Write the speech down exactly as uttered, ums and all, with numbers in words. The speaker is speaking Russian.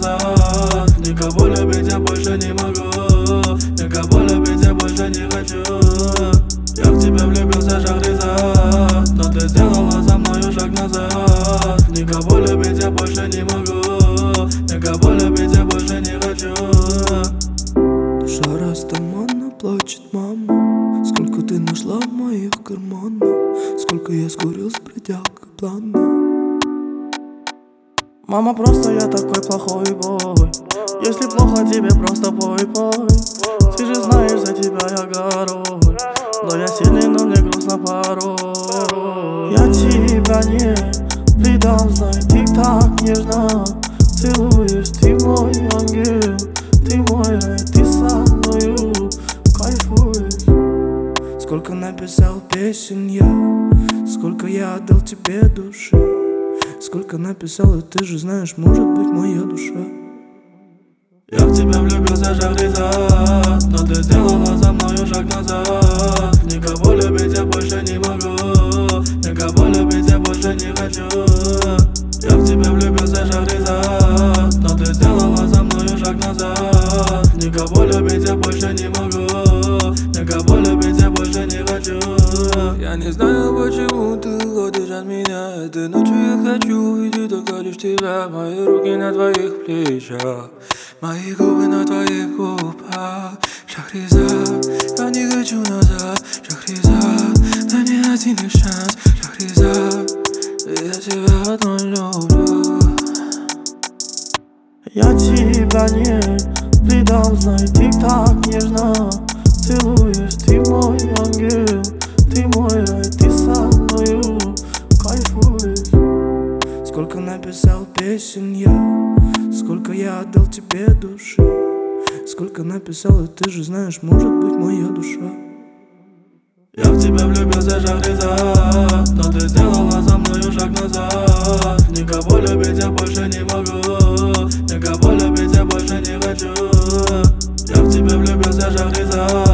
назад. Никого любить я больше не могу, никого любить я больше не хочу. Я в тебя влюбился, Шахризад, но ты сделала за мною шаг назад. Никого любить я больше не могу, никого любить я больше не хочу. Душа растаманна, плачет мама. Сколько ты нашла в моих карманах, сколько я скурил с бродягой плана. Мама, просто я такой плохой бой. Если плохо тебе, просто пой, пой. Ты же знаешь, за тебя я горой, но я сильный, но мне грустно порой. Я тебя не предам, знай, ты так нежно целуешь. Ты мой ангел, ты мой рай, ты со мною кайфуешь. Сколько написал песен я, сколько я отдал тебе души, сколько написал, и ты же знаешь, может быть, моя душа. Я в тебя влюбился, Шахризад, но ты сделала за мною шаг назад. Никого любить я больше не могу, никого любить я больше не хочу. Я в тебя влюбился, Шахризад, но ты сделала за мною шаг назад. Никого любить я больше не могу, никого любить я больше не хочу. Я не знаю, почему ты уходишь от меня. Этой ночью я хочу увидеть только лишь тебя. Мои руки на твоих плечах, мои губы на твоих губах. Шахризад, я не хочу назад. Шахризад, дай мне один лишь шанс. Шахризад, я тебя одну люблю. Я тебя не предам, знай, ты так нежно целуешь. Ты мой ангел, ты мой рай, ты со мною кайфуешь. Сколько написал песен я, сколько я отдал тебе души, сколько написал, и ты же знаешь, может быть, моя душа. Я в тебя влюбился, Шахризад, но ты сделала за мною шаг назад. Никого любить я больше не могу, никого любить я больше не хочу. Я в тебя влюбился, Шахризад.